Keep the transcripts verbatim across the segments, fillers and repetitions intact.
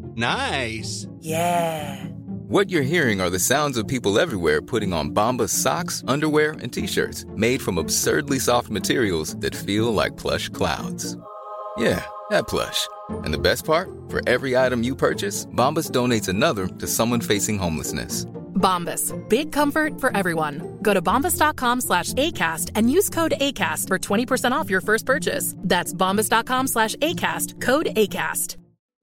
Nice. Yeah. What you're hearing are the sounds of people everywhere putting on Bombas socks, underwear, and T-shirts made from absurdly soft materials that feel like plush clouds. Yeah, that plush. And the best part? For every item you purchase, Bombas donates another to someone facing homelessness. Bombas. Big comfort for everyone. Go to bombas.com slash ACAST and use code ACAST for twenty percent off your first purchase. That's bombas.com slash ACAST. Code ACAST.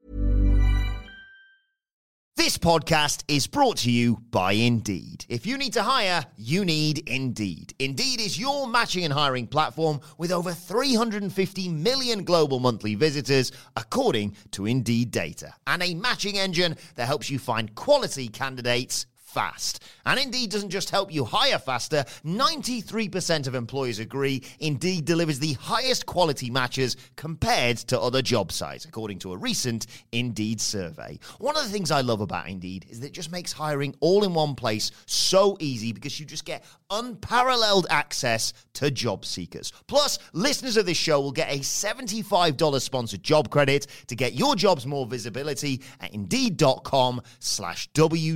This podcast is brought to you by Indeed. If you need to hire, you need Indeed. Indeed is your matching and hiring platform with over three hundred fifty million global monthly visitors, according to Indeed data, and a matching engine that helps you find quality candidates fast. And Indeed doesn't just help you hire faster. ninety-three percent of employers agree Indeed delivers the highest quality matches compared to other job sites, according to a recent Indeed survey. One of the things I love about Indeed is that it just makes hiring all in one place so easy because you just get unparalleled access to job seekers. Plus, listeners of this show will get a seventy-five dollars sponsored job credit to get your jobs more visibility at Indeed.com slash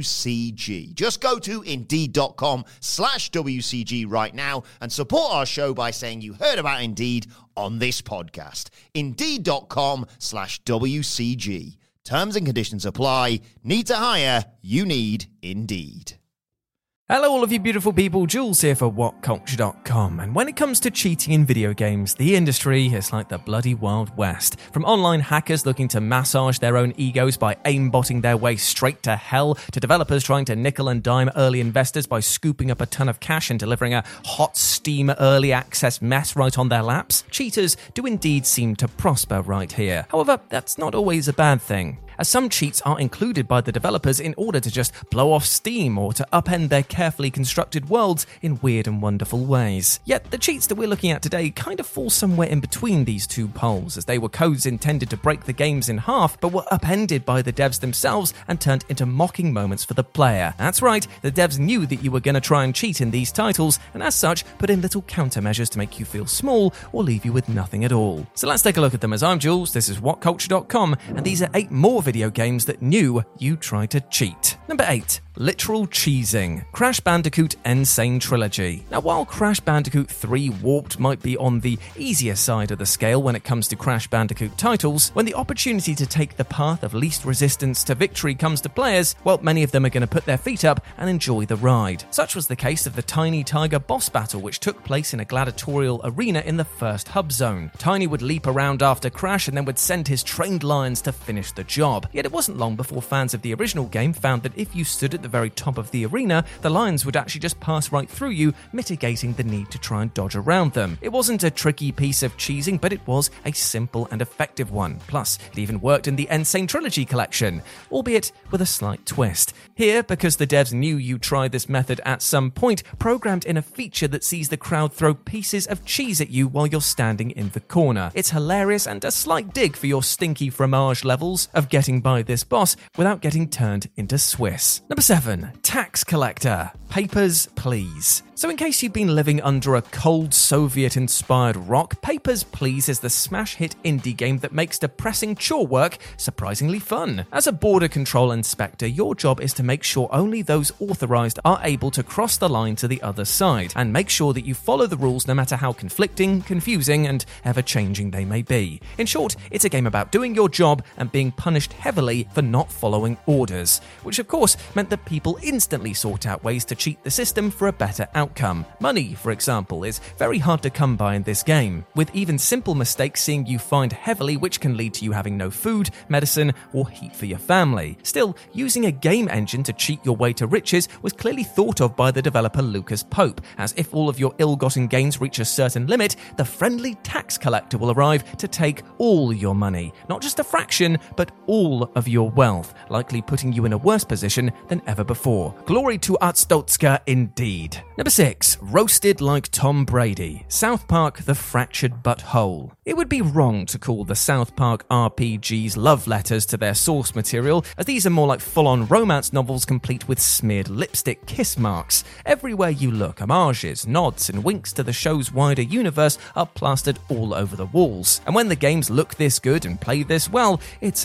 WCG. Just go to Indeed.com slash WCG right now and support our show by saying you heard about Indeed on this podcast. Indeed.com slash WCG. Terms and conditions apply. Need to hire? You need Indeed. Hello all of you beautiful people, Jules here for what culture dot com, and when it comes to cheating in video games, the industry is like the bloody Wild West. From online hackers looking to massage their own egos by aimbotting their way straight to hell, to developers trying to nickel and dime early investors by scooping up a ton of cash and delivering a hot Steam early access mess right on their laps, cheaters do indeed seem to prosper right here. However, that's not always a bad thing, as some cheats are included by the developers in order to just blow off steam or to upend their carefully constructed worlds in weird and wonderful ways. Yet the cheats that we're looking at today kind of fall somewhere in between these two poles, as they were codes intended to break the games in half, but were upended by the devs themselves and turned into mocking moments for the player. That's right, the devs knew that you were going to try and cheat in these titles, and as such, put in little countermeasures to make you feel small or leave you with nothing at all. So let's take a look at them, as I'm Jules, this is what culture dot com, and these are eight more video games that knew you tried to cheat. Number eight. Literal cheesing. Crash Bandicoot N. Sane Trilogy. Now, while Crash Bandicoot three Warped might be on the easier side of the scale when it comes to Crash Bandicoot titles, when the opportunity to take the path of least resistance to victory comes to players, well, many of them are going to put their feet up and enjoy the ride. Such was the case of the Tiny Tiger boss battle, which took place in a gladiatorial arena in the first hub zone. Tiny would leap around after Crash and then would send his trained lions to finish the job. Yet it wasn't long before fans of the original game found that if you stood at the very top of the arena, the lions would actually just pass right through you, mitigating the need to try and dodge around them. It wasn't a tricky piece of cheesing, but it was a simple and effective one. Plus, it even worked in the N. Sane Trilogy collection, albeit with a slight twist. Here, because the devs knew you tried this method at some point, programmed in a feature that sees the crowd throw pieces of cheese at you while you're standing in the corner. It's hilarious and a slight dig for your stinky fromage levels of getting by this boss without getting turned into Swiss. Number seven. Tax Collector. Papers, Please. So in case you've been living under a cold Soviet-inspired rock, Papers, Please is the smash hit indie game that makes depressing chore work surprisingly fun. As a border control inspector, your job is to make sure only those authorized are able to cross the line to the other side, and make sure that you follow the rules no matter how conflicting, confusing, and ever-changing they may be. In short, it's a game about doing your job and being punished heavily for not following orders, which of course meant that people instantly sought out ways to cheat the system for a better outcome. Money, for example, is very hard to come by in this game, with even simple mistakes seeing you fined heavily, which can lead to you having no food, medicine, or heat for your family. Still, using a game engine to cheat your way to riches was clearly thought of by the developer Lucas Pope, as if all of your ill-gotten gains reach a certain limit, the friendly tax collector will arrive to take all your money, not just a fraction, but all of your wealth, likely putting you in a worse position than ever before. Glory to Arstotzka indeed. Number six. Roasted Like Tom Brady. South Park The Fractured But Whole. It would be wrong to call the South Park R P Gs love letters to their source material, as these are more like full-on romance novels complete with smeared lipstick kiss marks. Everywhere you look, homages, nods, and winks to the show's wider universe are plastered all over the walls. And when the games look this good and play this well, it's hard not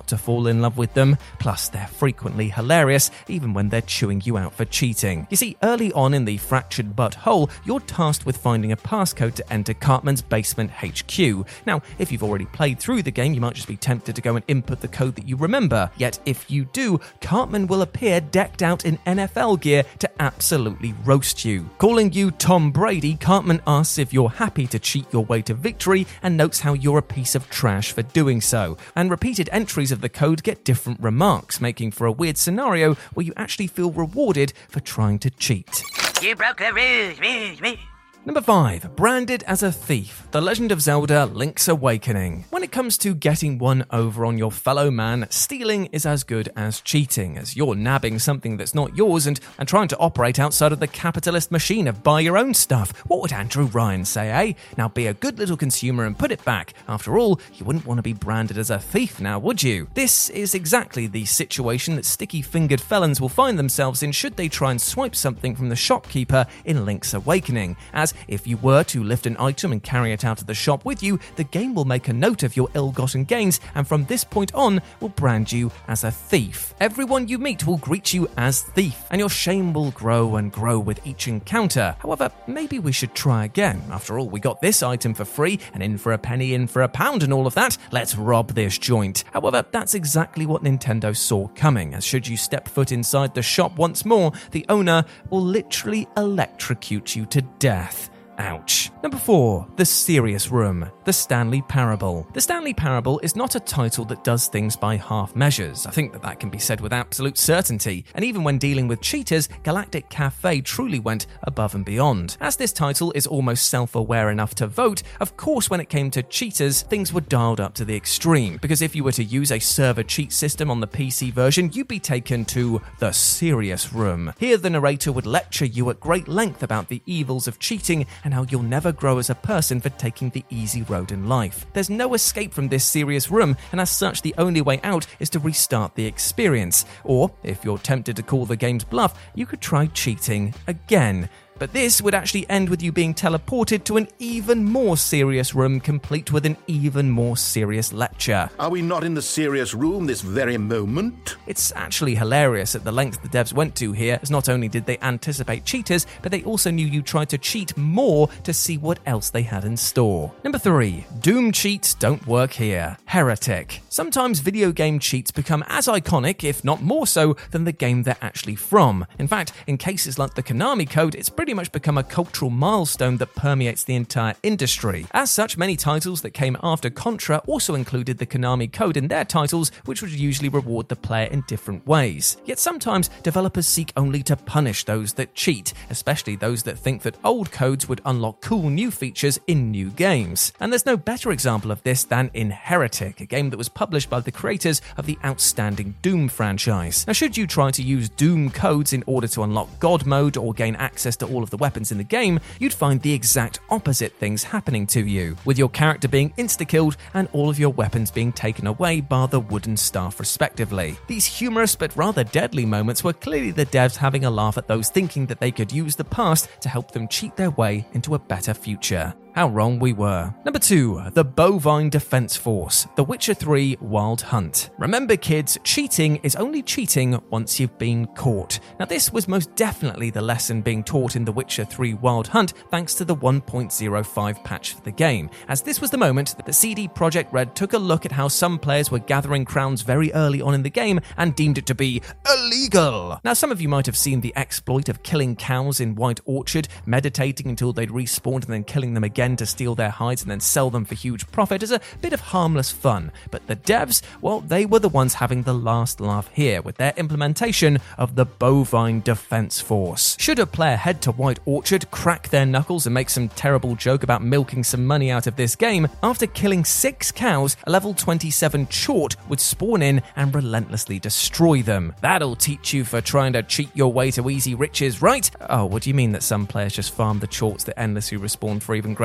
to fall in love with them. Plus, they're frequently hilarious, even when they're chewing you out for cheating. You see, early on in the Fractured But Whole, you're tasked with finding a passcode to enter Cartman's basement H Q. Now, if you've already played through the game, you might just be tempted to go and input the code that you remember. Yet, if you do, Cartman will appear decked out in N F L gear to absolutely roast you. Calling you Tom Brady, Cartman asks if you're happy to cheat your way to victory and notes how you're a piece of trash for doing so. And repeated entries of the code get different remarks, making for a weird scenario where you actually feel rewarded for trying to cheat. You broke the rules, rules, rules. Number five, branded as a thief, The Legend of Zelda Link's Awakening. When it comes to getting one over on your fellow man, stealing is as good as cheating, as you're nabbing something that's not yours and, and trying to operate outside of the capitalist machine of buy your own stuff. What would Andrew Ryan say, eh? Now be a good little consumer and put it back. After all, you wouldn't want to be branded as a thief now, would you? This is exactly the situation that sticky-fingered felons will find themselves in should they try and swipe something from the shopkeeper in Link's Awakening, as if you were to lift an item and carry it out of the shop with you, the game will make a note of your ill-gotten gains and from this point on will brand you as a thief. Everyone you meet will greet you as thief, and your shame will grow and grow with each encounter. However, maybe we should try again. After all, we got this item for free, and in for a penny, in for a pound and all of that. Let's rob this joint. However, that's exactly what Nintendo saw coming, as should you step foot inside the shop once more, the owner will literally electrocute you to death. Ouch. Number four, The Serious Room, The Stanley Parable. The Stanley Parable is not a title that does things by half measures. I think that that can be said with absolute certainty. And even when dealing with cheaters, Galactic Cafe truly went above and beyond. As this title is almost self-aware enough to vote, of course when it came to cheaters, things were dialed up to the extreme. Because if you were to use a server cheat system on the P C version, you'd be taken to The Serious Room. Here the narrator would lecture you at great length about the evils of cheating and how you'll never grow as a person for taking the easy road in life. There's no escape from this serious room, and as such the only way out is to restart the experience. Or, if you're tempted to call the game's bluff, you could try cheating again. But this would actually end with you being teleported to an even more serious room, complete with an even more serious lecture. Are we not in the serious room this very moment? It's actually hilarious at the length the devs went to here, as not only did they anticipate cheaters, but they also knew you tried to cheat more to see what else they had in store. Number three, Doom cheats don't work here. Heretic. Sometimes video game cheats become as iconic, if not more so, than the game they're actually from. In fact, in cases like the Konami Code, it's pretty much become a cultural milestone that permeates the entire industry. As such, many titles that came after Contra also included the Konami Code in their titles, which would usually reward the player in different ways. Yet sometimes developers seek only to punish those that cheat, especially those that think that old codes would unlock cool new features in new games. And there's no better example of this than in Heretic, a game that was published by the creators of the outstanding Doom franchise. Now, should you try to use Doom codes in order to unlock God mode or gain access to all of the weapons in the game, you'd find the exact opposite things happening to you, with your character being insta-killed and all of your weapons being taken away bar the wooden staff respectively. These humorous but rather deadly moments were clearly the devs having a laugh at those thinking that they could use the past to help them cheat their way into a better future. How wrong we were. Number two, The Bovine Defense Force, The Witcher three Wild Hunt. Remember kids, cheating is only cheating once you've been caught. Now this was most definitely the lesson being taught in The Witcher three Wild Hunt thanks to the one point oh five patch for the game, as this was the moment that C D Projekt Red took a look at how some players were gathering crowns very early on in the game and deemed it to be illegal. Now some of you might have seen the exploit of killing cows in White Orchard, meditating until they'd respawned and then killing them again to steal their hides and then sell them for huge profit as a bit of harmless fun. But the devs, well, they were the ones having the last laugh here with their implementation of the Bovine Defense Force. Should a player head to White Orchard, crack their knuckles and make some terrible joke about milking some money out of this game, after killing six cows, a level twenty-seven Chort would spawn in and relentlessly destroy them. That'll teach you for trying to cheat your way to easy riches, right? Oh, what do you mean that some players just farm the Chorts that endlessly respawn for even greater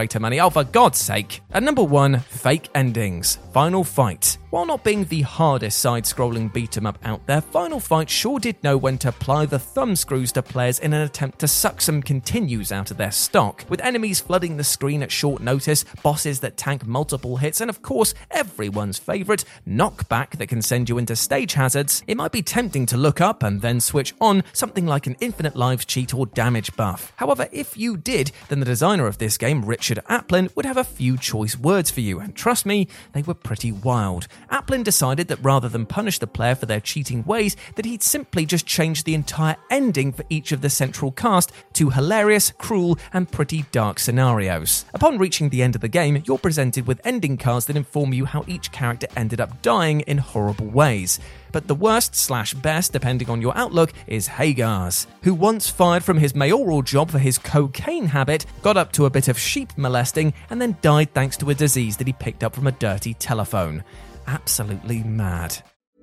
greater money. Oh, for God's sake. At number one, fake endings. Final Fight. While not being the hardest side-scrolling beat-em-up out there, Final Fight sure did know when to apply the thumb screws to players in an attempt to suck some continues out of their stock. With enemies flooding the screen at short notice, bosses that tank multiple hits, and of course, everyone's favourite, knockback that can send you into stage hazards, it might be tempting to look up and then switch on something like an infinite lives cheat or damage buff. However, if you did, then the designer of this game, Richard Applin, would have a few choice words for you, and trust me, they were pretty wild. Applin decided that rather than punish the player for their cheating ways, that he'd simply just change the entire ending for each of the central cast to hilarious, cruel, and pretty dark scenarios. Upon reaching the end of the game, you're presented with ending cards that inform you how each character ended up dying in horrible ways. But the worst slash best, depending on your outlook, is Hagar's, who once fired from his mayoral job for his cocaine habit, got up to a bit of sheep molesting, and then died thanks to a disease that he picked up from a dirty telephone. Absolutely mad.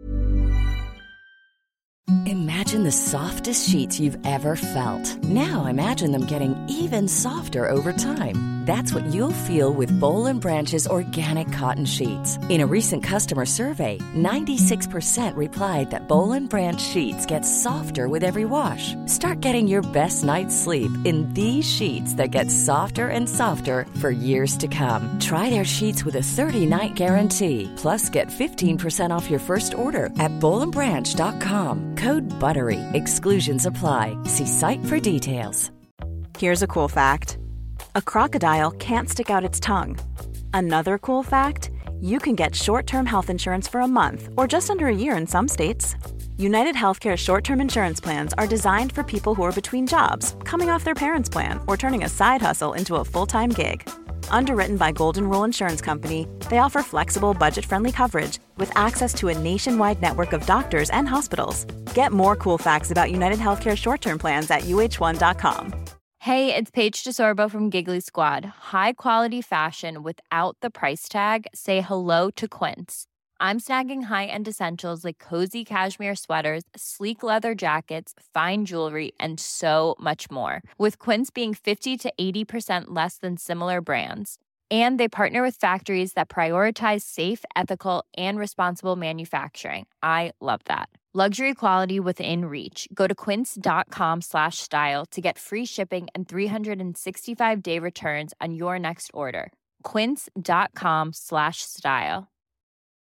Imagine the softest sheets you've ever felt. Now imagine them getting even softer over time. That's what you'll feel with Boll and Branch's organic cotton sheets. In a recent customer survey, ninety-six percent replied that Boll and Branch sheets get softer with every wash. Start getting your best night's sleep in these sheets that get softer and softer for years to come. Try their sheets with a thirty-night guarantee. Plus, get fifteen percent off your first order at boll and branch dot com. Code BUTTERY. Exclusions apply. See site for details. Here's a cool fact. A crocodile can't stick out its tongue. Another cool fact, you can get short-term health insurance for a month or just under a year in some states. United Healthcare short-term insurance plans are designed for people who are between jobs, coming off their parents' plan, or turning a side hustle into a full-time gig. Underwritten by Golden Rule Insurance Company, they offer flexible, budget-friendly coverage with access to a nationwide network of doctors and hospitals. Get more cool facts about United Healthcare short-term plans at U H one dot com. Hey, it's Paige DeSorbo from Giggly Squad. High quality fashion without the price tag. Say hello to Quince. I'm snagging high-end essentials like cozy cashmere sweaters, sleek leather jackets, fine jewelry, and so much more. With Quince being fifty to eighty percent less than similar brands. And they partner with factories that prioritize safe, ethical, and responsible manufacturing. I love that. Luxury quality within reach. Go to quince.com slash style to get free shipping and three sixty-five day returns on your next order. Quince.com slash style.